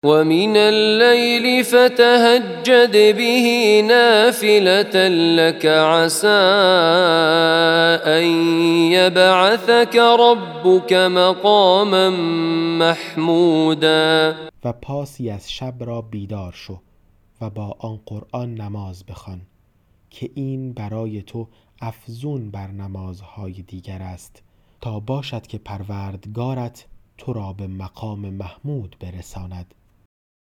ومن الليل فتهجد به نافلة لك عسى أن يبعثك ربك مقاما محمودا. و پاسی از شب را بیدار شو و با آن قرآن نماز بخوان که این برای تو افزون بر نمازهای دیگر است تا باشد که پروردگارت تو را به مقام محمود برساند.